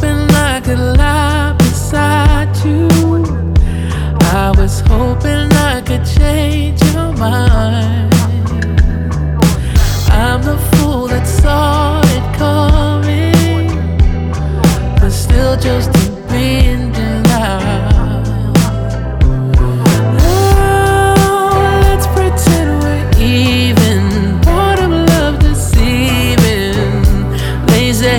hoping I could lie beside you. I was hoping I could change your mind. I'm the fool that saw it coming, but still just being denied. Now let's pretend we're even. Part of love deceiving, lazy.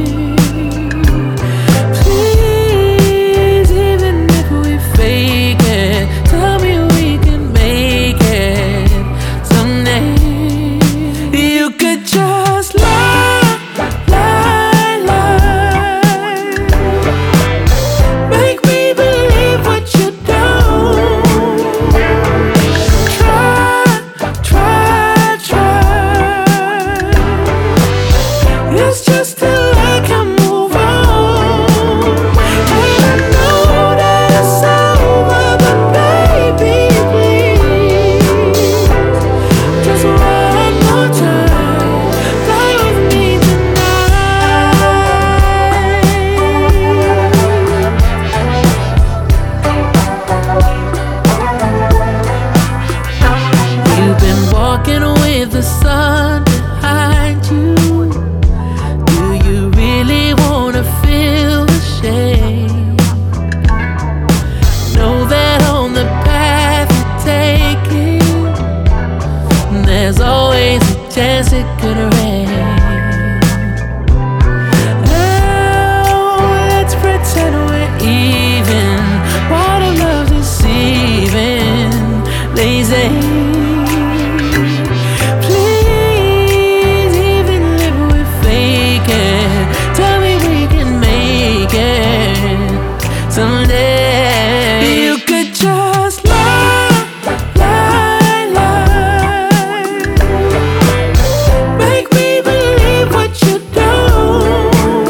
Please, even if we fake it, tell me we can make it someday. You could just lie, lie, lie. Make me believe what you don't. Try, try, try. It's just till I can move on. And I know that it's over, but baby, please, just one more time, fly with me tonight. You've been walking with the sun behind you. Do you really wanna feel the shade? Know that on the path you're taking, there's always a chance it could rain. Now let's pretend we're even. Part of love deceiving, lazy. Please, even if we fake it, tell me we can make it someday. You could just lie, lie, lie. Make me believe what you don't.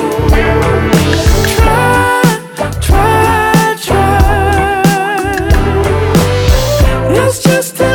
Try, try, try. It's just